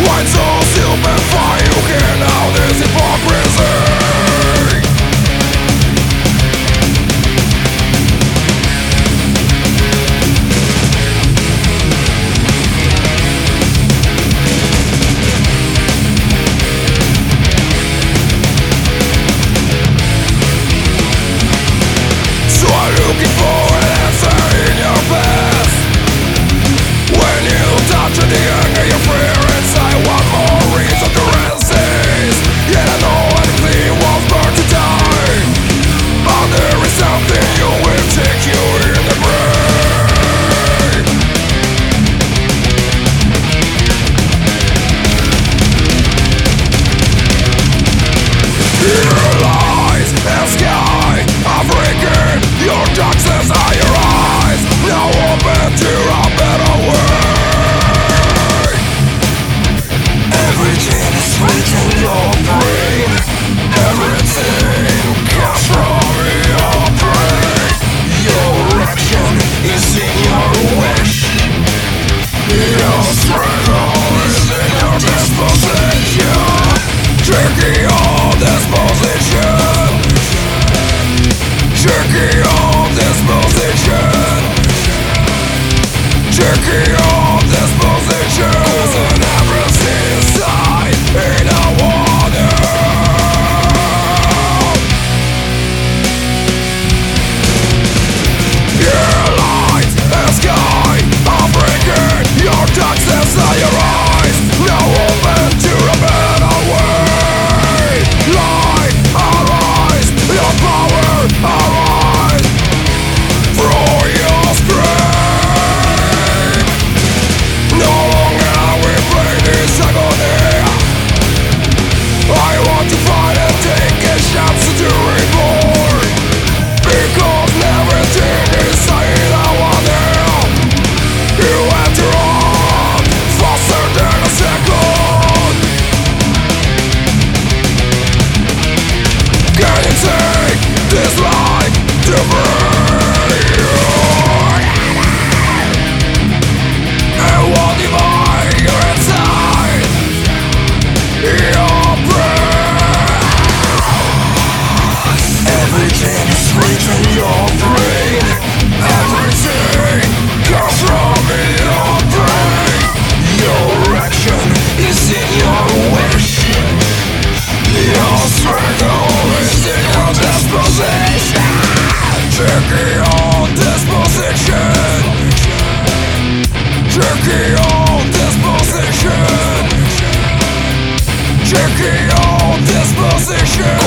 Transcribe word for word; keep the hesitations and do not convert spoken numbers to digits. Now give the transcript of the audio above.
Why so simplify? You can't know this hypocrisy. Looking for an answer in your past. When you touch the anger you fear inside, one more reason to resist. Yet I know anything was born to die, but there is something you will take you in the brain. Here lies the sky, African. Your darkness are your eyes, now open to a better world. Everything is written in your brain. Everything comes from your brain. Your action is in your wish. Your struggle is in your disposition. Tricky your disposition. Tricky on disposition. Tricky on disposition. Causing everything inside in a water. Your light and sky are breaking. Your darkness are your eyes, now open to a better way. Light, arise, your power, arise. Through your scream. No longer we play this agony. I want to fight and take a chance to reborn, because everything inside I want now. You enter on faster than a second. Can you take this life to burn? And what divide you're inside your brain? Everything is written in your brain. Everything comes from your brain. Your action is in your wish. Your struggle is in your disposition. Tricky on disposition. Tricky on disposition. Tricky on disposition.